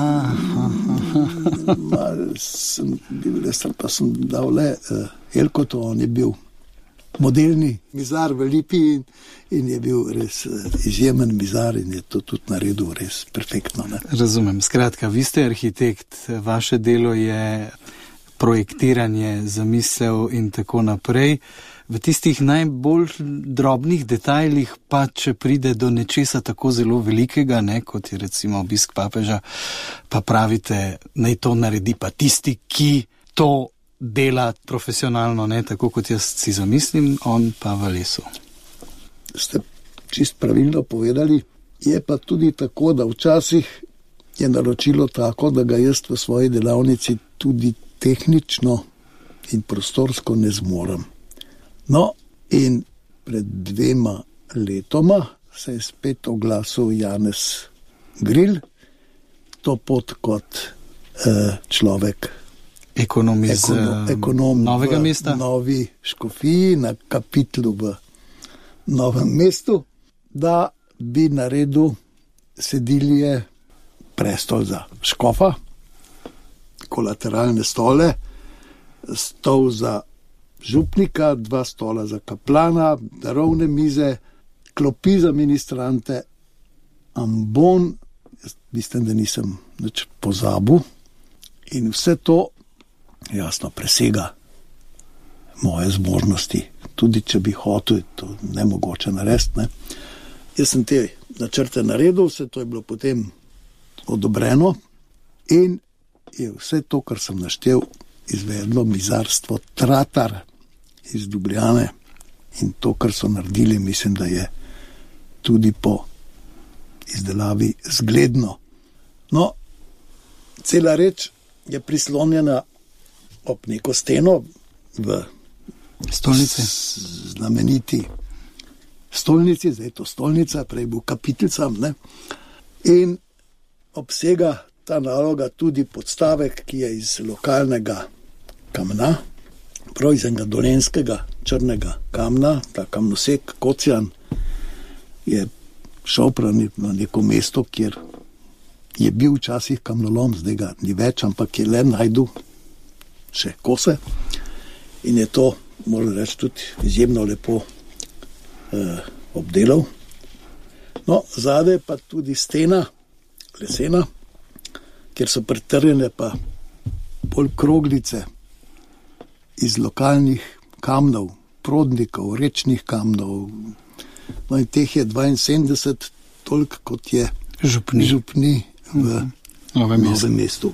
Malo sem bil lesar, pa sem dal le uh, Elkoto, on je bil modelni mizar v Lipi in, in je bil res uh, izjemen mizar in je to tudi naredil res perfektno. Ne. Razumem. Skratka, vi ste arhitekt, vaše delo je projektiranje, zamisel in tako naprej. V tistih najbolj drobnih detajlih pa, če pride do nečesa tako zelo velikega, ne, kot je recimo obisk papeža, pa pravite, naj to naredi pa tisti, ki to dela profesionalno, ne, tako kot jaz si zamislim, on pa v lesu. Ste čist pravilno povedali, je pa tudi tako, da včasih je naročilo tako, da ga jaz v svoji delavnici tudi tehnično in prostorsko ne zmorem. No, in pred dvema letoma se je spet oglasil Janez Gril, to pot kot eh, človek, ekonom iz ekonom, ekonom Novega v mesta, Novi Škofiji, na kapitlu v Novem mestu, da bi naredil sedilje, prestol za škofa, kolateralne stole, stol za župnika, dva stola za kaplana, darovne mize, klopi za ministrante, ambon, jaz mislim, da nisem nič pozabil, in vse to jasno presega moje zmožnosti, tudi če bi hotel, to nemogoče narediti. Ne. Jaz sem te načrte naredil, vse to je bilo potem odobreno in je vse to, kar sem naštel, izvedlo mizarstvo Tratar iz Ljubljane in to, kar so naredili, mislim, da je tudi po izdelavi zgledno. No, cela reč je prislonjena ob neko steno v stolnici, znameniti stolnici, zdaj je to stolnica, prej bil kapiteljica, ne, in obsega ta naloga tudi podstavek, ki je iz lokalnega kamna, prav iz enega dolenskega črnega kamna, ta kamnosek, Kocjan, je šel na neko mesto, kjer je bil včasih kamnolom, zdaj ga ni več, ampak je le najdu še kose in je to, moram reči, tudi izjemno lepo eh, obdelal. No, zadaj pa tudi stena, lesena, kjer so pretrjene pa bolj kroglice iz lokalnih kamnov, prodnikov, rečnih kamnov. No in teh je dvainsedemdeset, toliko kot je župni, župni v Novem mestu. mestu.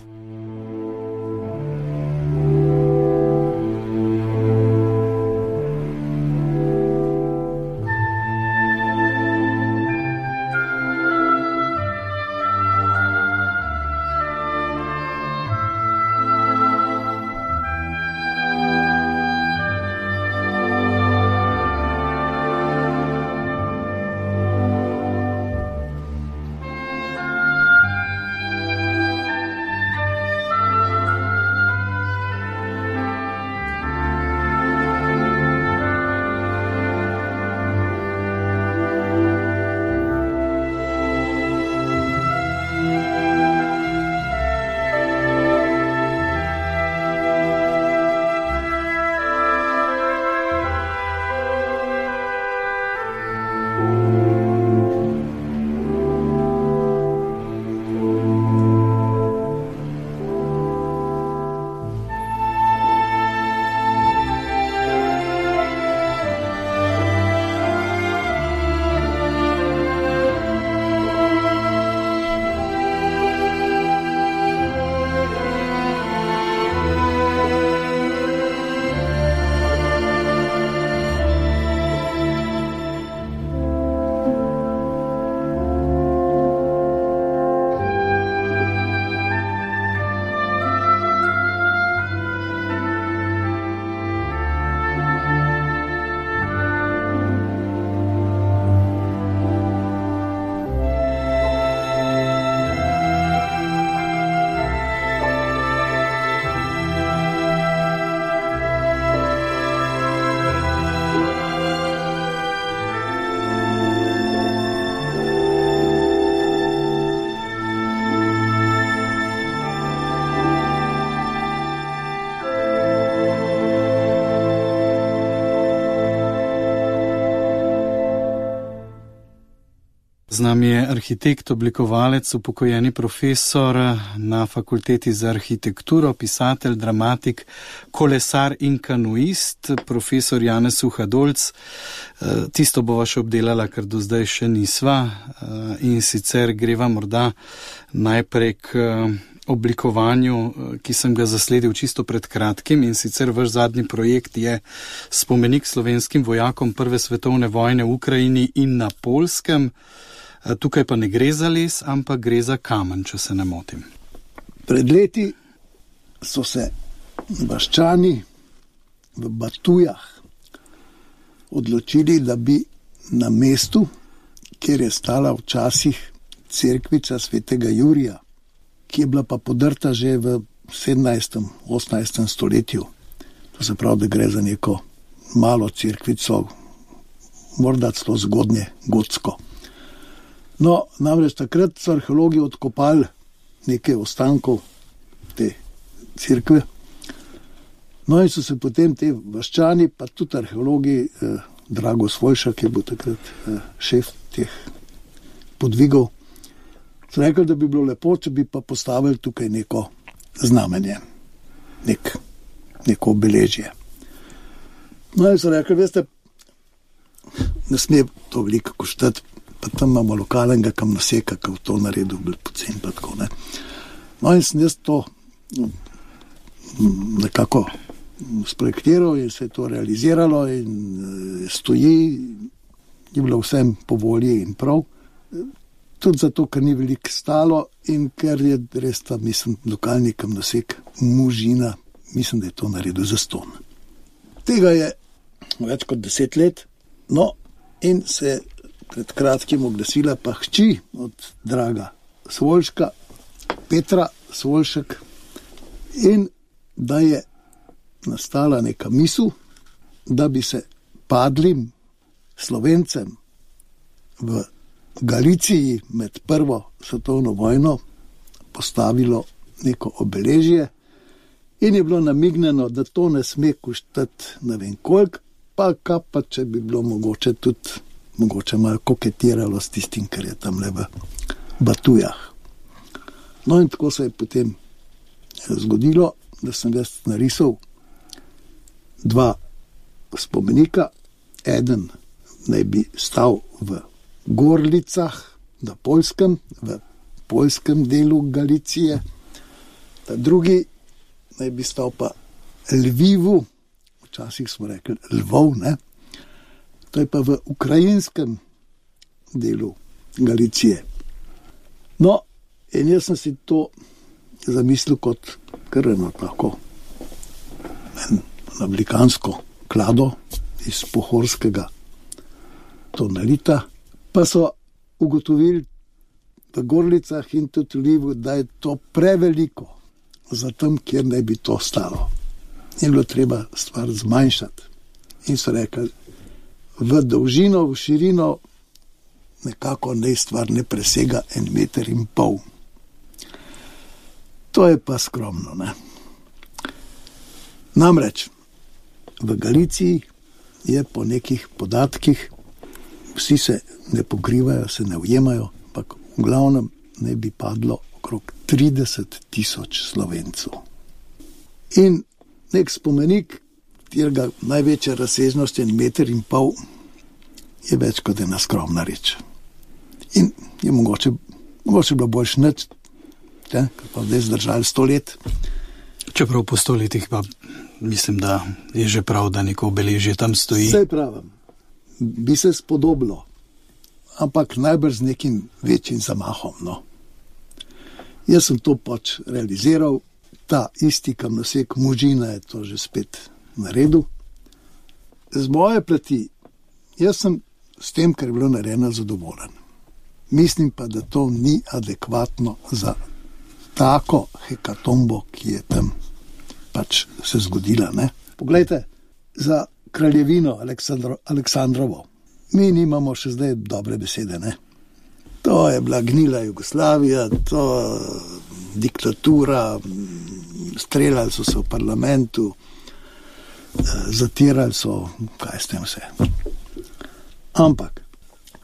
Z nami je arhitekt, oblikovalec, upokojeni profesor na Fakulteti za arhitekturo, pisatelj, dramatik, kolesar in kanuist, profesor Janez Suhadolc. Tisto bova še obdelala, kar do zdaj še nisva, in sicer greva morda najprej k oblikovanju, ki sem ga zasledil čisto pred kratkim, in sicer vaš zadnji projekt je spomenik slovenskim vojakom prve svetovne vojne v Ukrajini in na Poljskem. Tukaj pa ne gre za les, ampak gre za kamen, če se ne motim. Pred leti so se vaščani v Batujah odločili, da bi na mestu, kjer je stala včasih cerkvica svetega Jurija, ki je bila pa podrta že v sedemnajstem, osemnajstem stoletju. To se pravi, da gre za neko malo cerkvico, morda celo zgodnje gotsko. No, namreč takrat so arheologi odkopali nekaj ostankov te cerkve. No in so se potem te vaščani, pa tudi arheologi, eh, Drago Svoljšak je bil takrat eh, šef teh podvigov, so rekli, da bi bilo lepo, če bi pa postavili tukaj neko znamenje, nek, neko obeležje. No in so rekli, veste, ne sme to veliko koštati, pa tam imamo lokalnega kamnoseka, ki v to naredil bil pocen, pa tako, ne. No in sem jaz to no, nekako sprojektiral in se je to realiziralo in stoji, je bilo vsem po volji in prav. Tudi zato, ker ni veliko stalo in ker je res ta, mislim, lokalni kamnosek Mužina, mislim, da je to naredil zastonj. Tega je več kot deset let, no in se pred kratkim oglasila pa hči od Draga Svoljška, Petra Svoljšek, in da je nastala neka misel, da bi se padlim Slovencem v Galiciji med prvo svetovno vojno postavilo neko obeležje in je bilo namignjeno, da to ne sme koštati ne vem koliko, pa kaj pa, če bi bilo mogoče tudi mogoče malo koketiralo s tistim, kar je tam le v Batujah. No in tako se je potem zgodilo, da sem jaz narisal dva spomenika. Eden naj bi stal v Gorlicah na Poljskem, v poljskem delu Galicije. Ta drugi naj bi stal pa Lvivu, včasih smo rekli Lvov, ne? To je pa v ukrajinskem delu Galicije. No, in jaz sem si to zamislil kot kar eno tako nablikansko klado iz pohorskega tonalita, pa so ugotovili v Gorlicah in tudi v Lvivu, da je to preveliko za tam, kjer naj bi to stalo. In bilo treba stvar zmanjšati. In so rekli, v dolžino, v širino nekako naj stvar ne presega en meter in pol. To je pa skromno, ne. Namreč, v Galiciji je po nekih podatkih, vsi se ne pokrivajo, se ne ujemajo, ampak v glavnem ne bi padlo okrog trideset tisoč Slovencov. In nek spomenik, katerega največja razsežnost je en meter in pol, je več kot ena skromna reč. In je mogoče, mogoče bilo boljš nič, ker pa zdaj zdržali sto let. Čeprav po sto letih pa mislim, da je že prav, da neko obeležje tam stoji. Saj pravim, bi se spodobilo, ampak najbrž z nekim večjim zamahom, no. Jaz sem to pač realiziral, ta isti kamnosek Mužina je to že spet naredil. Z moje plati, jaz sem s tem, kar je bilo narejeno, zadovoljen. Mislim pa, da to ni adekvatno za tako hekatombo, ki je tam pač se zgodila, ne. Poglejte, za kraljevino Aleksandro, Aleksandrovo, mi nimamo še zdaj dobre besede, ne. To je bila gnila Jugoslavija, to diktatura, streljali so se v parlamentu, zatirali so, kaj s tem vse. Ampak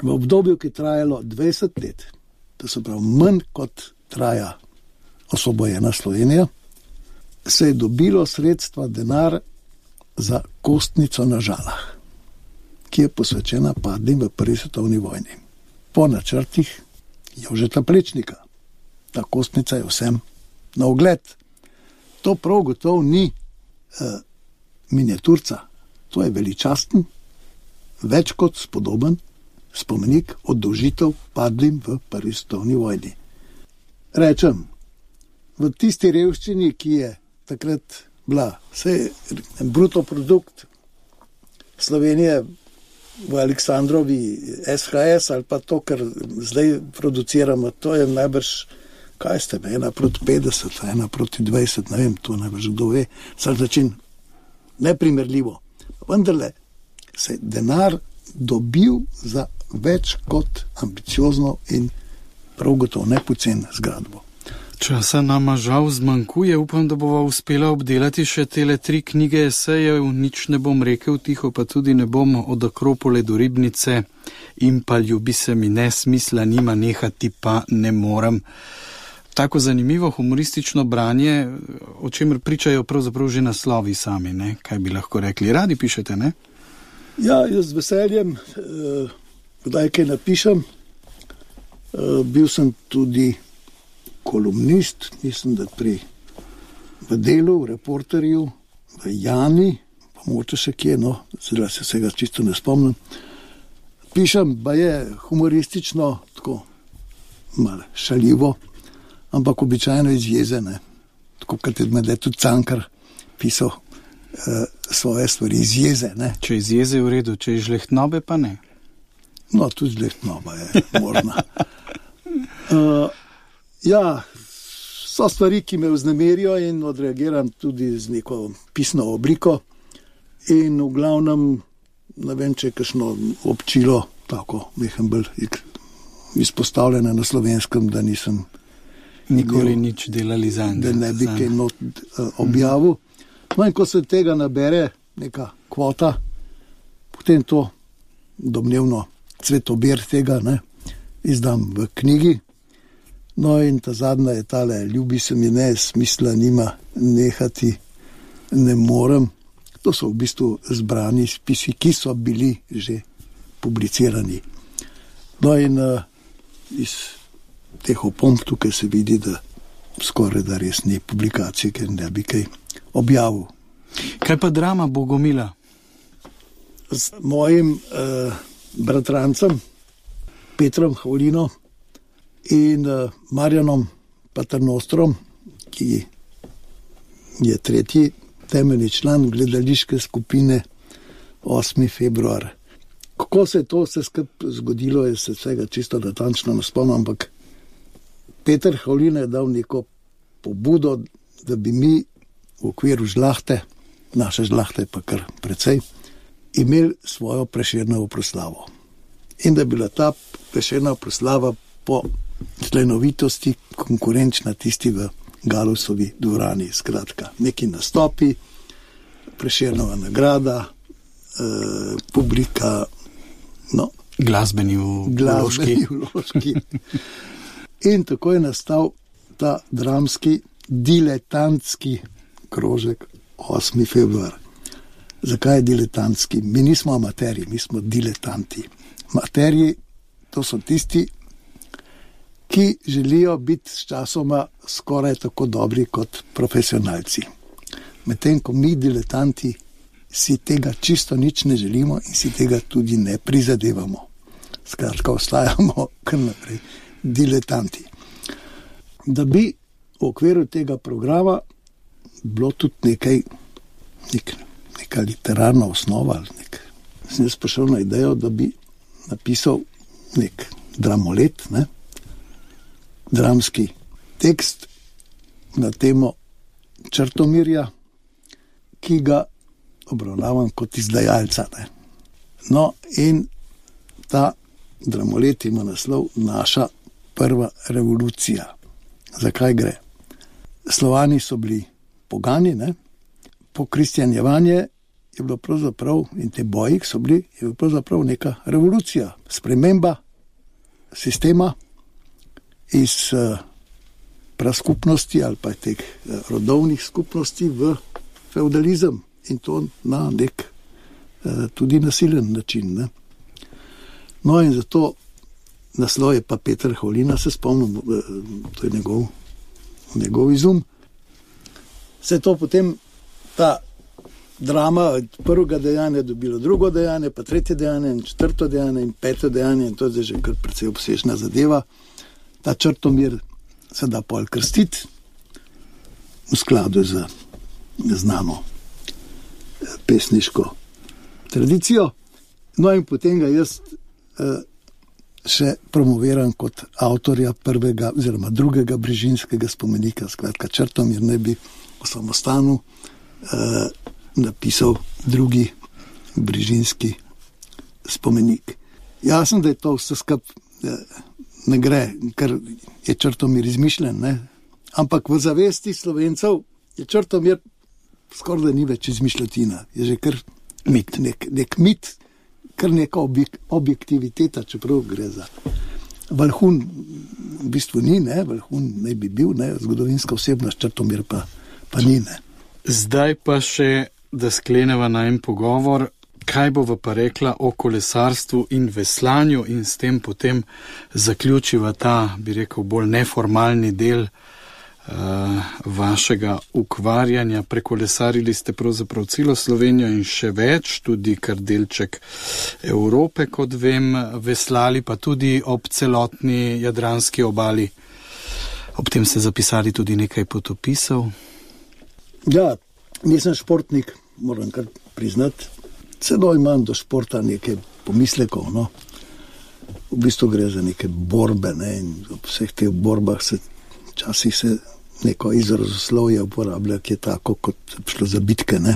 v obdobju, ki je trajalo dvajset let, to se pravi manj kot traja osvobojena Slovenija, se je dobilo sredstva, denar za kostnico na Žalah, ki je posvečena padlim v prvi svetovni vojni. Po načrtih Jožeta Plečnika. Ta kostnica je vsem na ogled. To prav gotovo ni uh, miniaturca. To je veličasten, več kot spodoben spomenik oddolžitev padlim v prvi svetovni vojni. Rečem, v tisti revščini, ki je takrat bila, vse bruto produkt Slovenije v Aleksandrovi S H S ali pa to, kar zdaj produciramo, to je najbrž, kaj ste, ena proti petdeset, ena proti dvajset, ne vem, to najbrž kdo ve, vsak način neprimerljivo. Vendarle se je denar dobil za več kot ambiciozno in prav gotovo nepocen zgradbo. Časa nama žal zmanjkuje, upam, da bova uspela obdelati še tele tri knjige esejev, nič ne bom rekel tiho, pa tudi ne bom od Akropole do Ribnice in pa ljubi se mi nesmisla nima, nehati pa ne morem. Tako zanimivo humoristično branje, o čemer pričajo pravzaprav že naslovi sami, ne? Kaj bi lahko rekli? Radi pišete, ne? Ja, jaz z veseljem, eh, kdaj kaj napišem, eh, bil sem tudi kolumnist, mislim, da pri v Delu, v Reporterju, v Jani, pa moče še kje, no, zdaj se vsega čisto ne spomnim. Pišem, ba je humoristično, tako malo šaljivo, ampak običajno iz jeze, ne. Tako kot je med tudi Cankar pisal eh, svoje stvari iz jeze, ne. Če iz jeze je v redu, če iz žlehtnobe pa ne. No, tudi žlehtnoba je možna. uh, Ja, so stvari, ki me vznemerijo in odreagiram tudi z neko pisno obliko in v glavnem, ne vem, če je kakšno občilo, tako, mehen bolj izpostavljeno na Slovenskem, da nisem nikoli bil, nič delali zanj. Da ne bi kaj not uh, objavil. No in ko se tega nabere neka kvota, potem to domnevno cvetobir tega, ne, izdam v knjigi. No in ta zadnja je tale, ljubi se mi ne, smisla nima, nehati ne morem. To so v bistvu zbrani spisi, ki so bili že publicirani. No in uh, iz teh opomb tukaj se vidi, da skoraj da res ni publikacije, ker ne bi kaj objavil. Kaj pa drama Bogomila? Z mojim uh, bratrancem Petrom Havlino in uh, Marjanom Paternostrom, ki je tretji temeljni član gledališke skupine osmi februar. Kako se je to vse skupaj zgodilo, je se vsega čisto natančno ne spomnim, ampak Peter Havlina je dal neko pobudo, da bi mi v okviru žlahte, naše žlahte pa kar precej, imeli svojo Prešernovo proslavo. In da bi bila ta Prešernova proslava po slenovitosti konkurenčna tisti v Galusovi dvorani. Skratka, neki nastopi, Prešernova nagrada, eh, publika, no, glasbeni vložki. vložki. In tako je nastal ta dramski, diletantski krožek osmi februar. Zakaj je diletantski? Mi nismo amaterji, mi smo diletanti. Amaterji, to so tisti, ki želijo biti s časoma skoraj tako dobri kot profesionalci. Medtem ko mi diletanti si tega čisto nič ne želimo in si tega tudi ne prizadevamo. Skratka, ostajamo kar naprej diletanti. Da bi v okviru tega programa bilo tudi nekaj, nek, neka literarna osnova, nek, sem jaz prišel na idejo, da bi napisal nek dramolet, ne? Dramski tekst na temo Črtomirja, ki ga obravnavam kot izdajalca. Ne? No, in ta dramolet ima naslov Naša prva revolucija. Zakaj gre? Slovani so bili pogani, ne? Po kristjanjevanje je je bilo pravzaprav, in te boji, ki so bili, je bilo pravzaprav neka revolucija, sprememba sistema iz uh, praskupnosti ali pa teh uh, rodovnih skupnosti v feudalizem in to na nek uh, tudi nasilen način. Ne? No in zato naslov je pa Peter Havlina, se spomnim, uh, to je njegov, njegov izum. Se to potem ta drama prvega dejanja dobilo drugo dejanje, pa tretje dejanje in četrto dejanje in peto dejanje in to je že kar precej obsežna zadeva. Ta Črtomir se da pol krstiti v skladu z znano pesniško tradicijo. No in potem ga jaz eh, še promoviram kot avtorja prvega oziroma drugega brižinskega spomenika. Skratka, Črtomir ne bi v samostanu eh, napisal drugi brižinski spomenik. Jasno, da je to vse skup eh, ne gre, ker je Črtomir izmišljen, ne? Ampak v zavesti Slovencev je Črtomir skoraj da ni več izmišljotina. Je že kar mit, nek, nek mit, kar neka objek, objektiviteta, čeprav gre za Valhun, v bistvu ni, ne? Valhun ne bi bil, ne? Zgodovinska osebnost, Črtomir pa, pa ni, ne? Zdaj pa še, da skleneva najmen pogovor, kaj bova pa rekla o kolesarstvu in veslanju in s tem potem zaključiva ta, bi rekel, bolj neformalni del uh, vašega ukvarjanja. Prekolesarili ste pravzaprav celo Slovenijo in še več, tudi kar delček Evrope, kot vem, veslali pa tudi ob celotni jadranski obali. Ob tem ste zapisali tudi nekaj potopisov. Ja, nisem športnik, moram kar priznati. Celo imam do športa nekaj pomislekov, no. V bistvu gre za neke borbe, ne, in v vseh teh borbah se včasih se neko izrazoslovje uporablja, ki je tako, kot šlo za bitke, ne.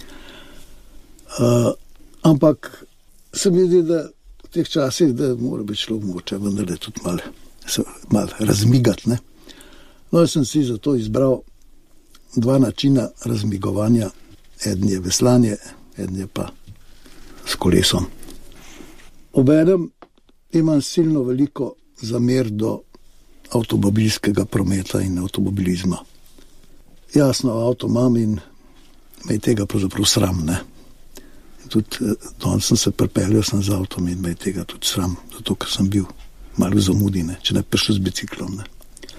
Uh, ampak se mi zdi, da v teh časih, da mora biti šlo moče, vendar je tudi malo mal razmigati, ne. No, jaz sem si zato izbral dva načina razmigovanja. Eden je veslanje, eden je pa s kolesom. Obenem imam silno veliko zamer do avtomobilskega prometa in avtomobilizma. Jasno, avto imam in me je tega pravzaprav sram, ne. Tudi danes sem se pripeljal sem z avtom in me je tega tudi sram, zato ker sem bil malo v zamudi, ne, če ne prišel z biciklom, ne.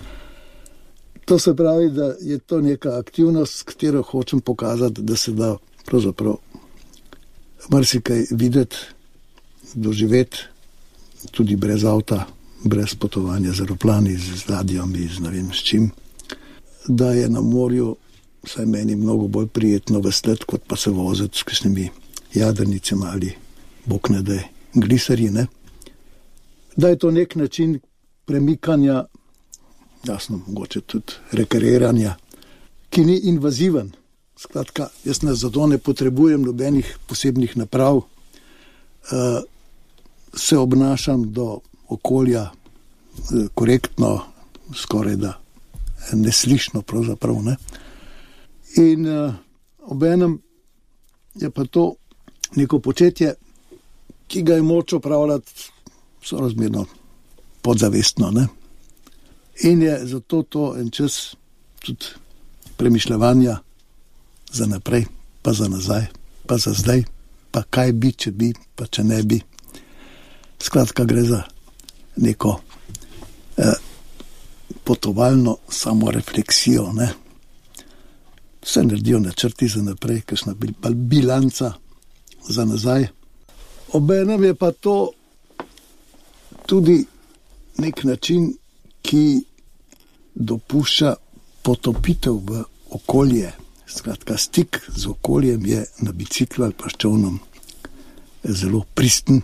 To se pravi, da je to neka aktivnost, s katero hočem pokazati, da se da pravzaprav marsikaj videti, doživeti, tudi brez avta, brez potovanja z aeroplani, z ladjami, z ne vem s čim, da je na morju, vsaj meni, mnogo bolj prijetno veslati, kot pa se voziti s kakšnimi jadrnicami ali bog ne daj gliserji, ne. Da je to nek način premikanja, jasno, mogoče tudi rekreiranja, ki ni invaziven. Skratka, jaz ne zato ne potrebujem nobenih posebnih naprav, uh, se obnašam do okolja uh, korektno, skoraj da neslišno pravzaprav, ne. In uh, obenem je pa to neko početje, ki ga je moč opravljati sorazmerno podzavestno, ne. In je zato to en čas tudi premišljevanja za naprej, pa za nazaj, pa za zdaj, pa kaj bi, če bi, pa če ne bi. Skratka, gre za neko eh, potovalno samorefleksijo, ne. Se naredijo načrti za naprej, kakšna bilanca za nazaj. Obenem je pa to tudi nek način, ki dopušča potopitev v okolje. Skratka, stik z okoljem je na biciklu ali pa s čolnom zelo pristen.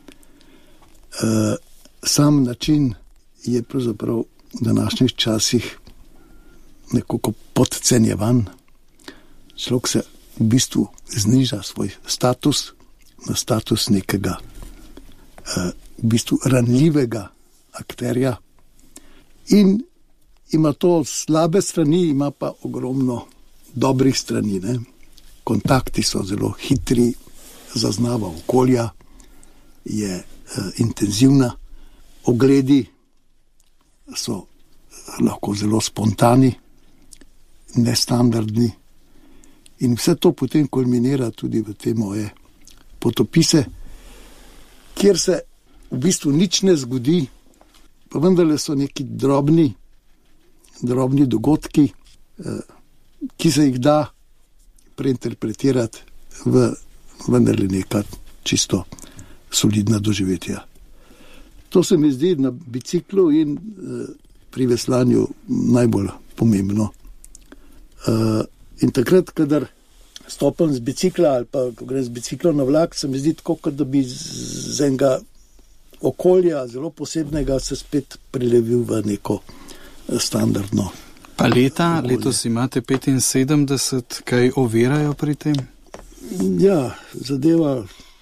E, sam način je pravzaprav v današnjih časih nekako podcenjevan. Človek se v bistvu zniža svoj status na status nekega e, v bistvu ranljivega akterja. In ima to slabe strani, ima pa ogromno dobrih strani, ne. kontakti so zelo hitri, zaznava okolja je eh, intenzivna, ogledi so lahko zelo spontani, nestandardni in vse to potem kulminira tudi v te moje potopise, kjer se v bistvu nič ne zgodi, pa vendarle so neki drobni, drobni dogodki, ki se jih da preinterpretirati v vendarle neka čisto solidna doživetja. To se mi zdi na biciklu in pri veslanju najbolj pomembno. In takrat, kadar stopam z bicikla ali pa ko grem z biciklom na vlak, se mi zdi tako, kot da bi z enega okolja, zelo posebnega, se spet prelevil v neko standardno. Pa leta, okolje. Letos imate petinsedemdeset, kaj ovirajo pri tem? Ja, zadeva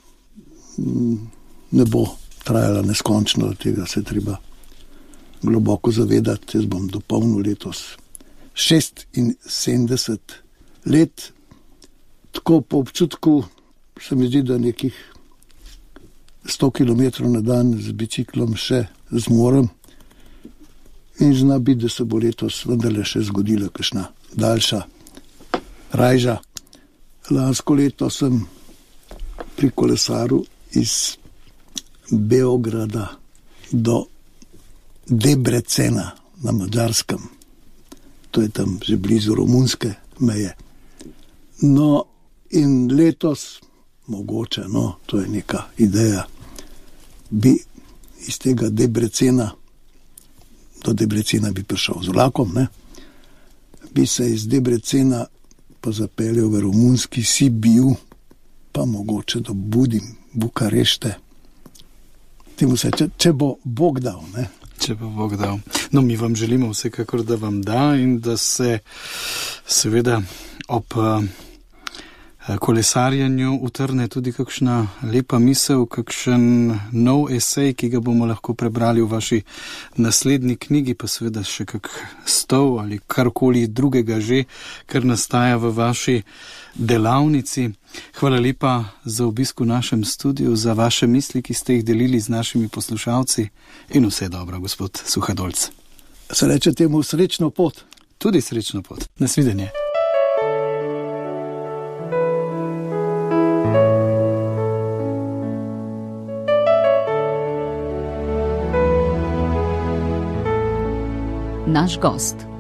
ne bo trajala neskončno, tega se treba globoko zavedati. Jaz bom dopolnil letos šestinsedemdeset let, tako po občutku se mi zdi, da nekih sto kilometrov na dan z biciklom še zmorem in zna biti, da se bo letos vendarle še zgodila kakšna daljša rajža. Lansko leto sem pri kolesaru iz Beograda do Debrecena na Madžarskem. To je tam že blizu romunske meje. No, in letos, mogoče, no, to je neka ideja, bi iz tega Debrecena, do Debrecena bi prišel z vlakom, ne, bi se iz Debrecena pa zapeljal v romunski Sibiu, pa mogoče do Budim, Bukarešte. Temu se, če, če bo Bog dal, ne. Če bo Bog dal. No, mi vam želimo vsekakor, da vam da in da se seveda ob uh, kolesarjenju utrne tudi kakšna lepa misel, kakšen nov esej, ki ga bomo lahko prebrali v vaši naslednji knjigi, pa seveda še kak stol ali karkoli drugega že, kar nastaja v vaši delavnici. Hvala lepa za obisk v našem studiu, za vaše misli, ki ste jih delili z našimi poslušalci in vse dobro, gospod Suhadolc. Se reče temu srečno pot. Tudi srečno pot. Nasvidenje. Naš gost.